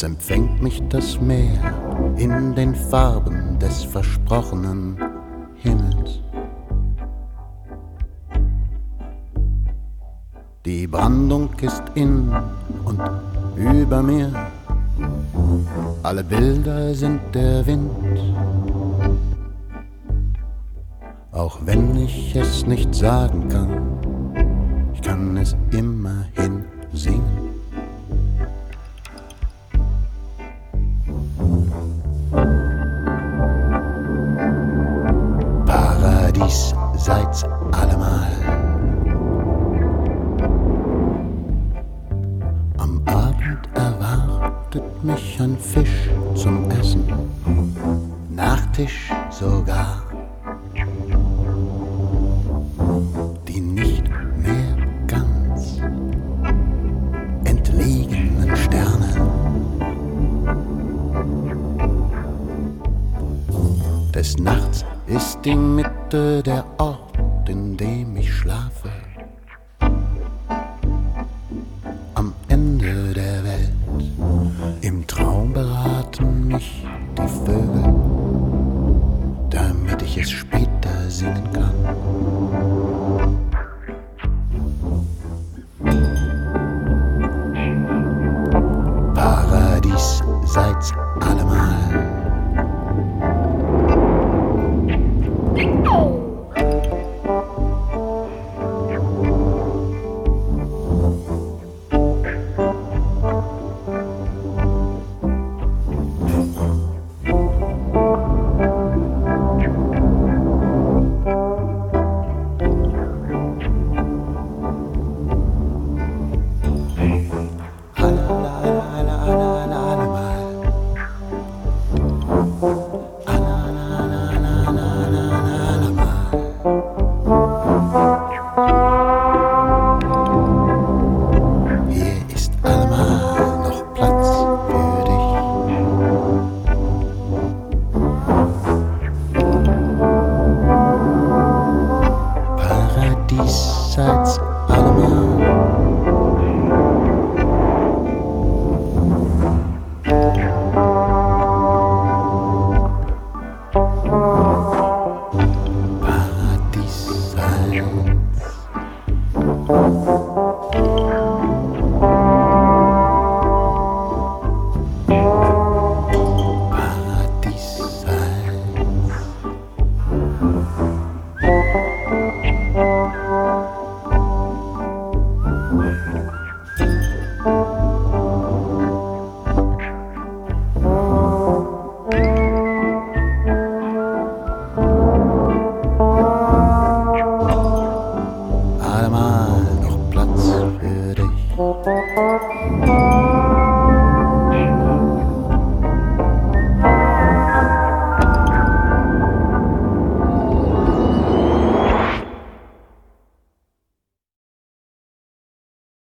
es empfängt mich das Meer in den Farben des versprochenen Himmels. Die Brandung ist in und über mir, alle Bilder sind der Wind. Auch wenn ich es nicht sagen kann, ich kann es immerhin singen. Paradies seid's allemal. Am Abend erwartet mich ein Fisch zum Essen, Nachtisch sogar. Die nicht mehr ganz entlegenen Sterne. Des Nachts ist die Mitte der Ort, in dem ich schlafe. Am Ende der Welt, im Traum beraten mich die Vögel, damit ich es später singen kann. Paradies seid's allemal.